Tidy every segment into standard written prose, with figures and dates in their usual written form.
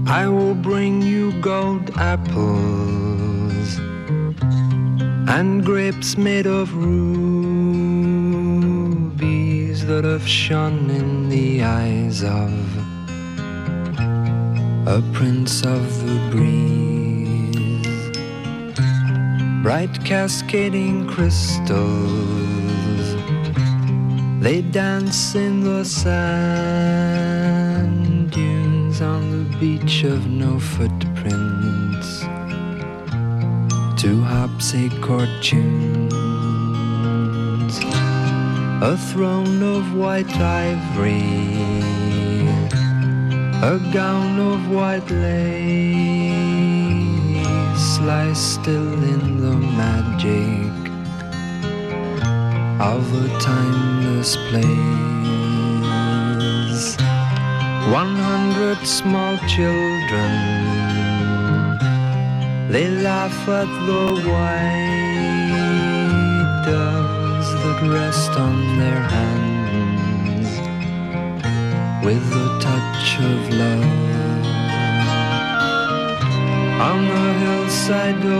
I will bring you gold apples and grapes made of rubies that have shone in the eyes of a prince of the breeze. Bright cascading crystals, they dance in the sand dunes on the beach of no footprints to harpsichord tunes. A throne of white ivory, a gown of white lace lies still in the magic of a timeless place. 100 small children, they laugh at the white doves that rest on their hands with the touch of love. On the hillside of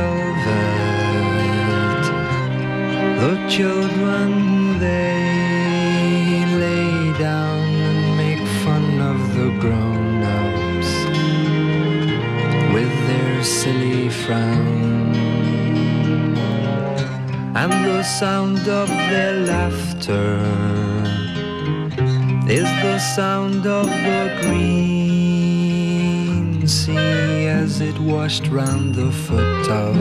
velvet, the children, they lay down and make fun of the grown-ups with their silly frown. And the sound of their laughter is the sound of the green sea as it washed round the foot of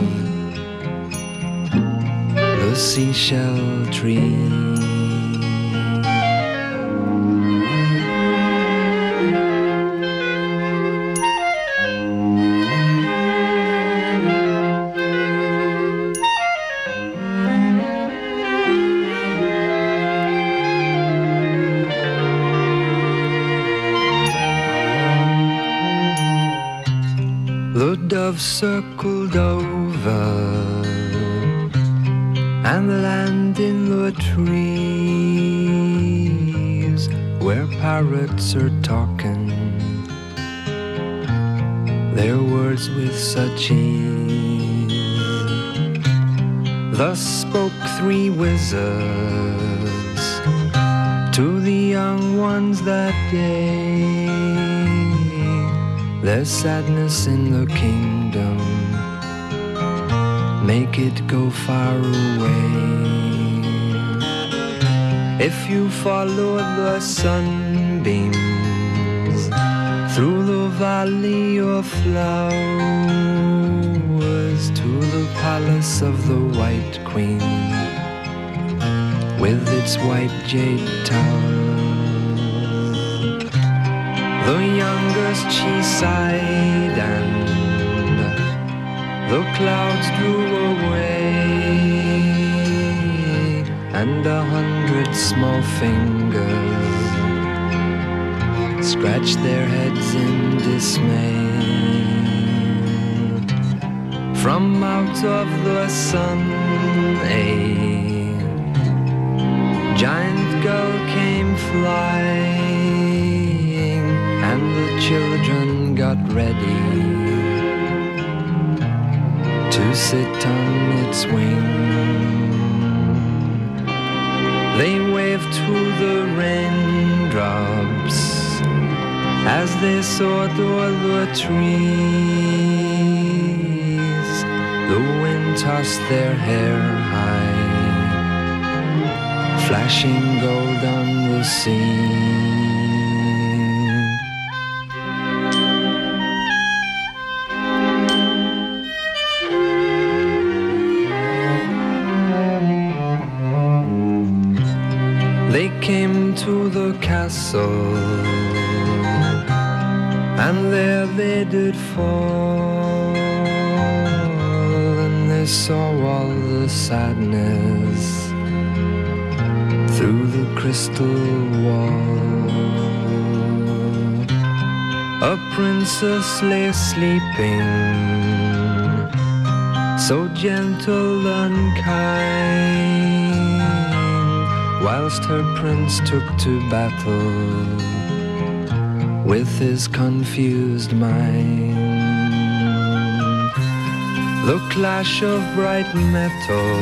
the seashell tree. The dove circled over and land in the trees where parrots are talking their words with such ease. Thus spoke 3 wizards to the young ones that day. There's sadness in the kingdom, make it go far away. If you follow the sunbeams through the valley of flowers to the palace of the White Queen with its white jade tower, the youngest she sighed and the clouds drew away, and 100 small fingers scratched their heads in dismay. From out of the sun a giant gull came flying, and the children got ready to sit on its wing. They waved to the raindrops as they soared o'er the trees. The wind tossed their hair high, flashing gold on the sea. They came to the castle, and there they did fall, and they saw all the sadness through the crystal wall. A princess lay sleeping, so gentle and kind, whilst her prince took to battle with his confused mind. The clash of bright metal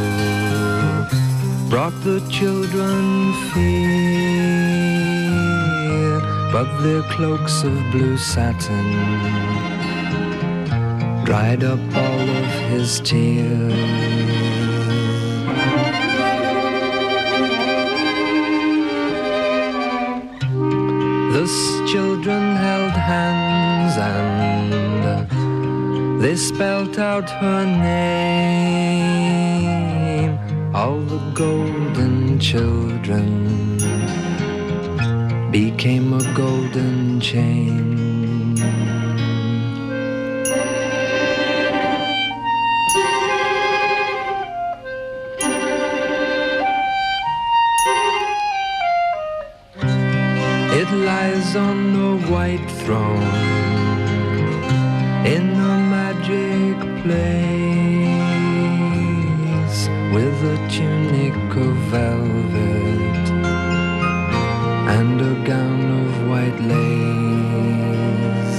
brought the children fear, but their cloaks of blue satin dried up all of his tears. The children held hands and they spelt out her name. All the golden children became a golden chain. It lies on a white throne in a magic place, with a tunic of velvet and a gown of white lace.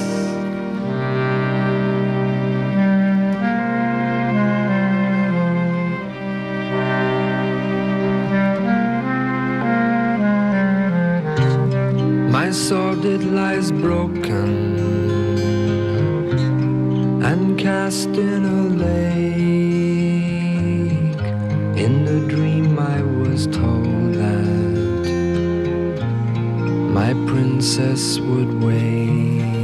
My sword, it lies broken and cast in a lake. In a dream I was told that my princess would wake.